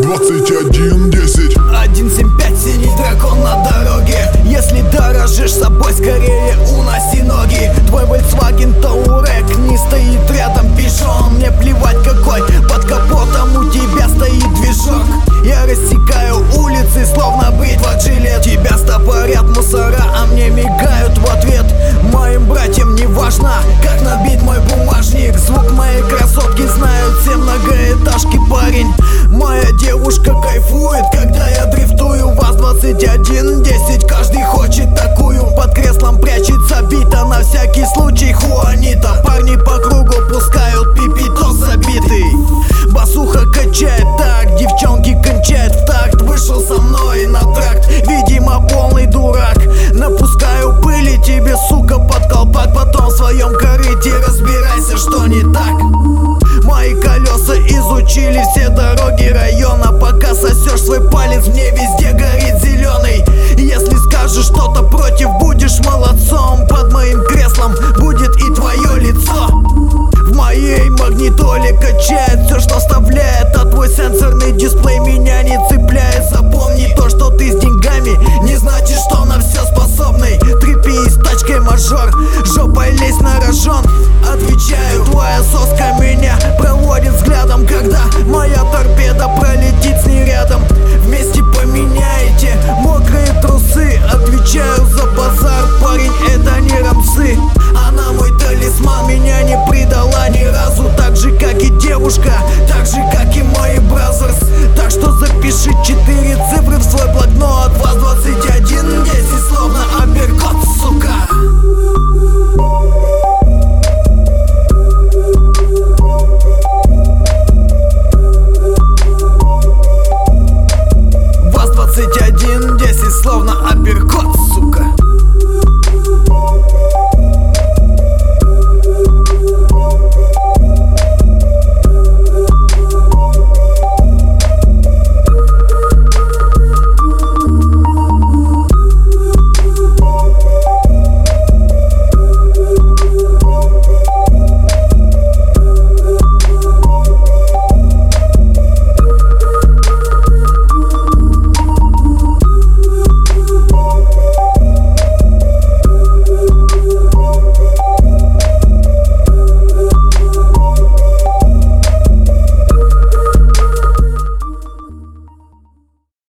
2110. 175, синий дракон на дороге. Если дорожишь собой, скорее уноси ноги. Твой Volkswagen Touareg не стоит рядом пешон. Мне плевать какой, под капотом у тебя стоит движок. Я рассекаю улицы, словно бритва Джилет. Тебя стопорят мусора, а мне мигают в ответ. Моим братьям не важно, как набит мой бумажник. Звук моей красотки знают все многоэтажки, парень. Моя девушка кайфует, когда я дрифтую. ВАЗ-2110, каждый хочет такую. Под креслом прячется бита, на всякий случай Хуанита. Парни по кругу пускают пипито забитый. Басуха качает так, девчонки кончают в такт. Вышел со мной на тракт, видимо полный дурак. Напускаю пыли тебе, сука, под колпак. Потом в своем корыте разбирайся, что не так. Мои колеса изучили все дороги района. Пока сосешь свой палец, мне везде горит зеленый. Если скажешь что-то против, будешь молодцом. Под моим креслом будет и твое лицо. В моей магнитоле качает все, что вставляет, а твой сенсорный дисплей